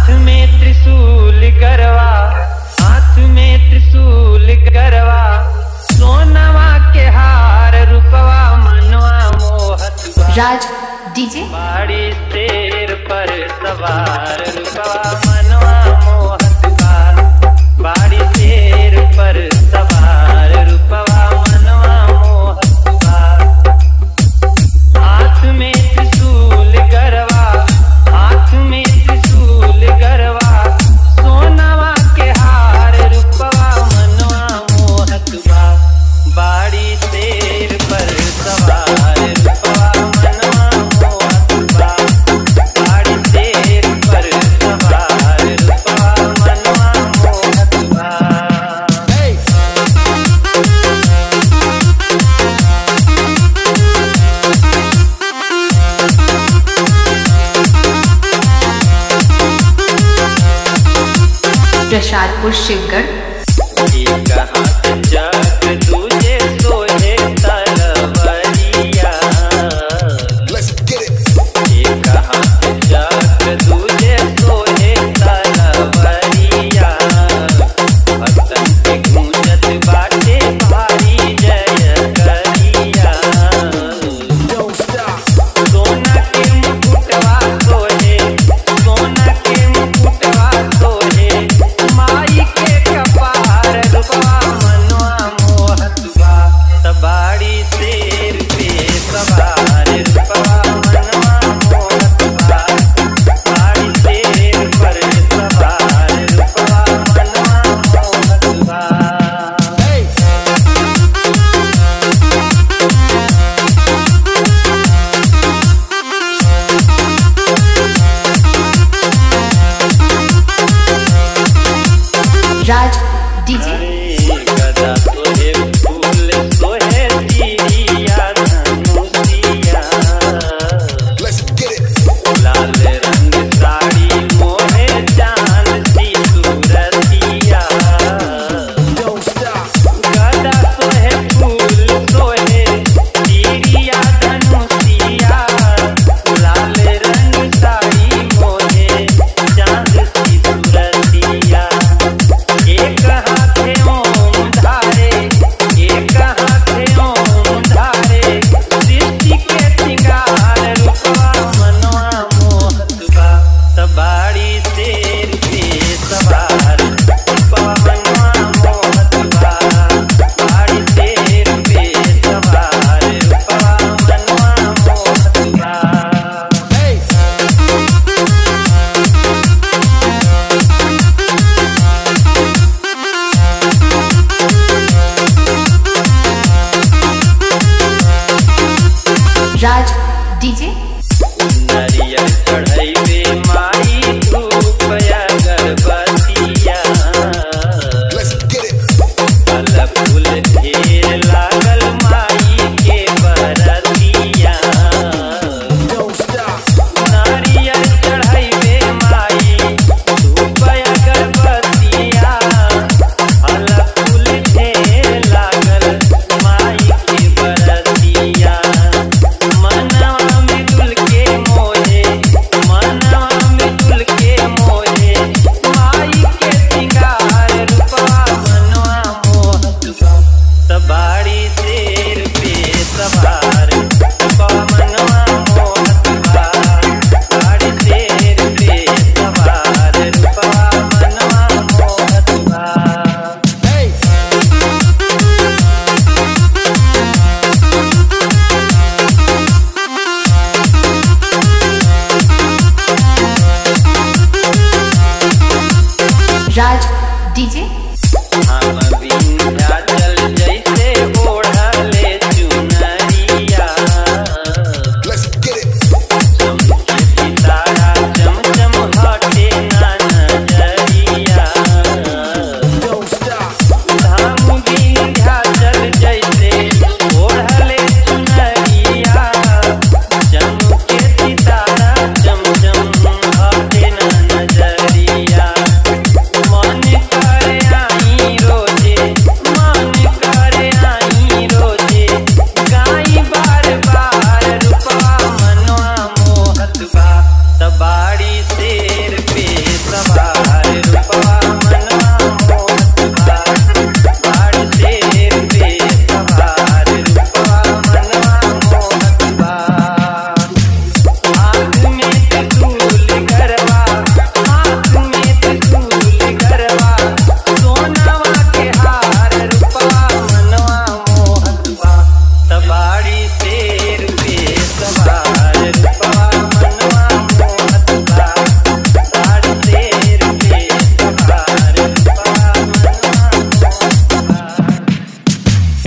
हाथ में त्रिशूल गरवा, हाथ में त्रिशूल गरवा, सोनवा के हार रूपवा मनवा मोहत बा। राज डीजे बाड़ी शेर पर सवार रूपवा मनवा मोहत बा। बाड़ी शेर पर सवार रूपवा मनवा मोहत बा। हाथ में त्रिशूल गरवा, हाथ में त्रिशूल गरवा, सोनवा के हार रूपवा मनवा मोहत बा। बाड़ी शेर पर सवार रूपवा मनवा मोहत बा। बाड़ी शेर पर सवार रूपवा मनवा मोहत बा। प्रसादपुर शिवगढ़। एक हाथ चक्र दूजे सोहे तलवरिया, एक हाथ चक्र दूजे सोहे तलवरिया, भक्तन के गूंजत बाटे भारी जय करिया। सोना के मुकुटवा सोहे, सोना के मुकुटवा सोहे, माई के कपार रूपवा मनवा मोहत बा। तबाड़ी शेर पे सवार रूपवा मनवा मोहत बा। बाड़ी शेर पर सवार रूपवा मनवा मोहत बा। राज डीजे गदा सोहे फूल सोहे चिड़िया धनुषिया, लाल रंग साड़ी मोहे चांद सी सूरतिया। गदा सोहे फूल सोहे चिड़िया धनुषिया, लाल रंग साड़ी मोहे चांद सी सूरतिया। एक हाथे ओम धारे, एक हाथे ओम धारे, सृष्टि के सिंगार रूपवा मनवा मोहत बा। तबाड़ी शेर पे सवार रूपवा मनवा मोहत बा। बाड़ी शेर पे सवार रूपवा मनवा मोहत बा। राज डीजे नरियल चढ़ैबे माई धूप अगरबत्तिया, फल फूल ढेर लागल माई के बरतिया। नारियल चढ़ैबे माई धूप अगरबत्तिया, फल फूल ढेर लागल माई के बरतिया। मनवा में दुल के मोहे, मनवा में दुल के मोहे, माई के सिंगार रूपवा मनवा मोहत बा। तबाड़ी शेर पे सवार रूपवा मनवा मोहत बा। बाड़ी शेर पे सवार रूपवा मनवा मोहत बा। राज डीजे हम विंध्याचल जैसे ओढ़ले चुनरिया, चमके सितारा चमचम हटे ना नजरिया। हम विंध्याचल जैसे ओढ़ले चुनरिया, चमके सितारा चमचम हटे ना नजरिया। मन करे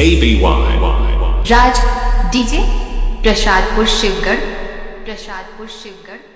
राज डीजे प्रसादपुर शिवगढ़